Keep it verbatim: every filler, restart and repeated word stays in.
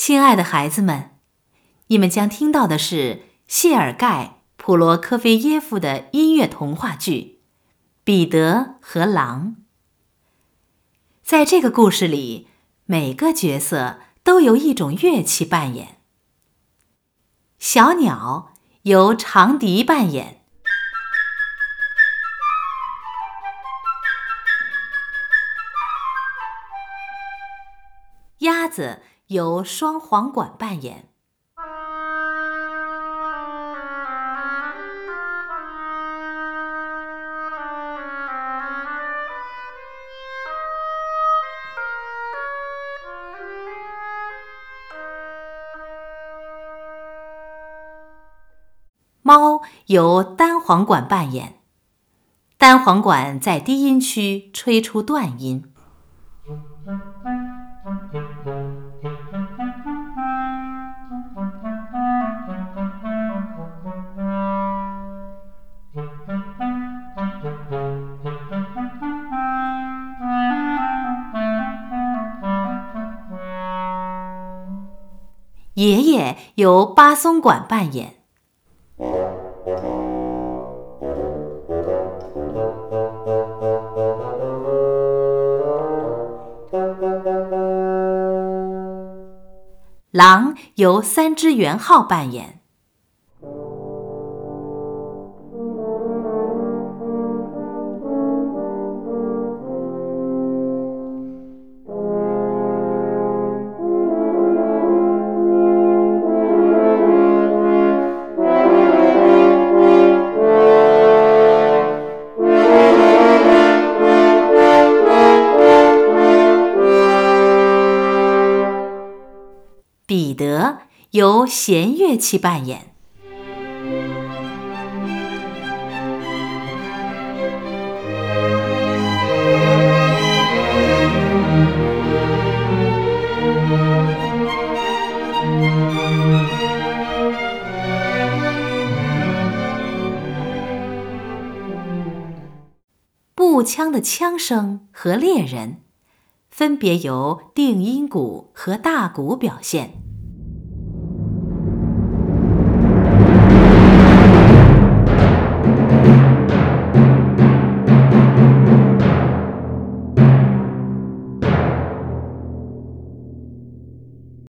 亲爱的孩子们，你们将听到的是谢尔盖·普罗科菲耶夫的音乐童话剧《彼得和狼》。在这个故事里，每个角色都由一种乐器扮演。小鸟由长笛扮演，鸭子由双簧管扮演，猫由单簧管扮演，单簧管在低音区吹出断音。爷爷由巴松管扮演，狼由三只圆号扮演，彼得由弦乐器扮演。步枪的枪声和猎人分别由定音鼓和大鼓表现。